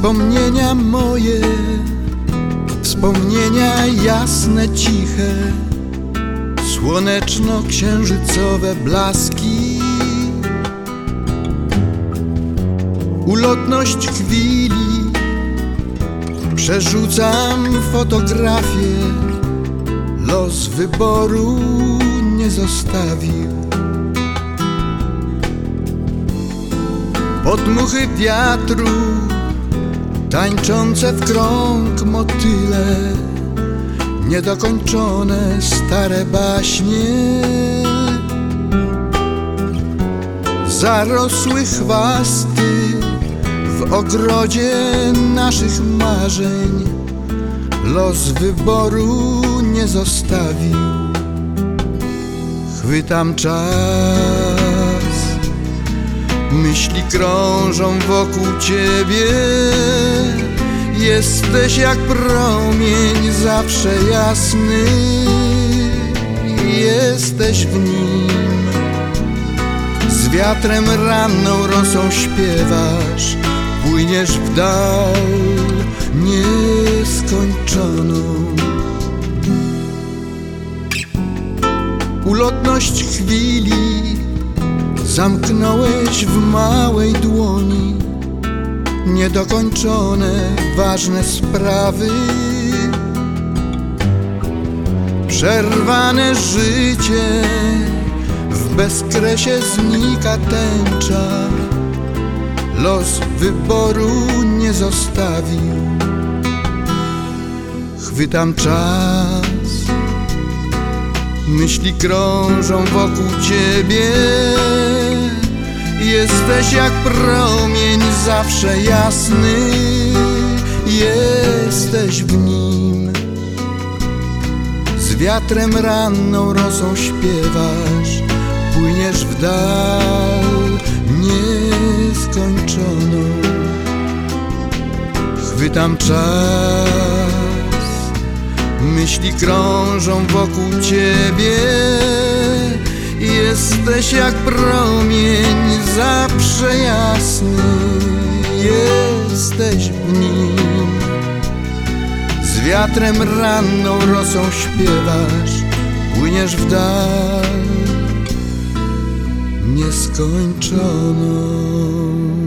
Wspomnienia moje, wspomnienia jasne, ciche, słoneczno-księżycowe blaski, ulotność chwili. Przerzucam fotografię, los wyboru nie zostawił. Podmuchy wiatru, tańczące w krąg motyle, niedokończone stare baśnie, zarosły chwasty w ogrodzie naszych marzeń. Los wyboru nie zostawił. Chwytam czas, myśli krążą wokół ciebie. Jesteś jak promień zawsze jasny, jesteś w nim. Z wiatrem ranną rosą śpiewasz, płyniesz w dal nieskończoną. Ulotność chwili zamknąłeś w małej dłoni, niedokończone ważne sprawy, przerwane życie, w bezkresie znika tęcza. Los wyboru nie zostawił. Chwytam czas, myśli krążą wokół ciebie. Jesteś jak promień zawsze jasny, jesteś w nim. Z wiatrem ranną rosą śpiewasz, płyniesz w dal nieskończoną. Chwytam czas, myśli krążą wokół ciebie. Jesteś jak promień zawsze jasny, jesteś w nim. Z wiatrem ranną rosą śpiewasz, płyniesz w dal nieskończoną.